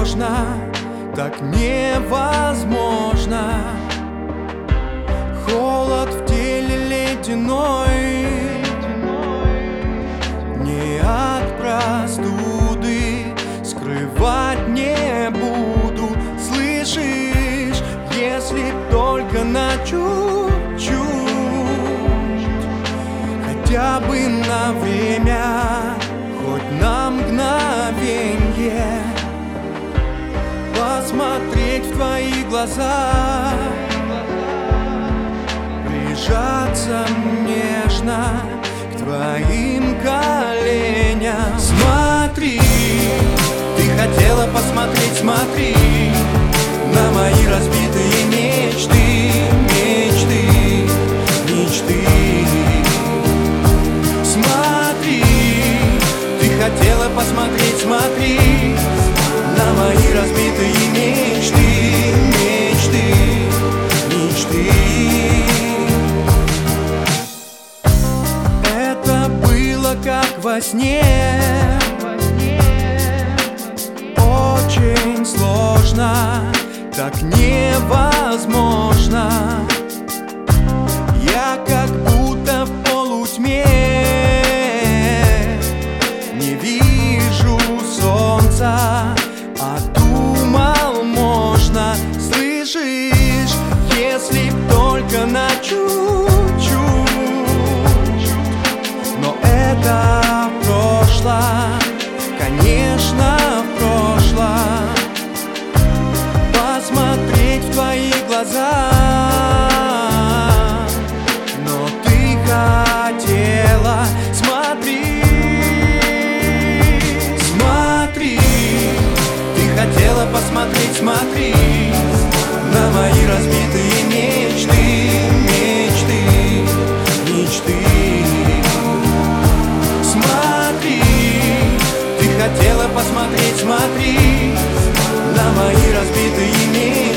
сложно, так невозможно. Холод в теле ледяной, не от простуды, скрывать не буду. Слышишь, если б только на чуть-чуть, хотя бы на время, хоть на мгновенье, посмотреть в твои глаза, прижаться нежно к твоим коленям. Смотри, ты хотела посмотреть, смотри на мои разбитые мечты, мечты, мечты. Смотри, ты хотела посмотреть, смотри на мои разбитые мечты, мечты, мечты. Это было как во сне, очень сложно, так невозможно. Я как будто в полутьме, не вижу солнца, а думал можно. Слышишь, если б только на чуть-чуть, но это прошло, конечно, прошло. Посмотреть в твои глаза, но ты хотела. Смотри, смотри, ты хотела посмотреть, смотри на мои разбитые мечты, мечты, мечты. Смотри, ты хотела посмотреть, смотри на мои разбитые мечты.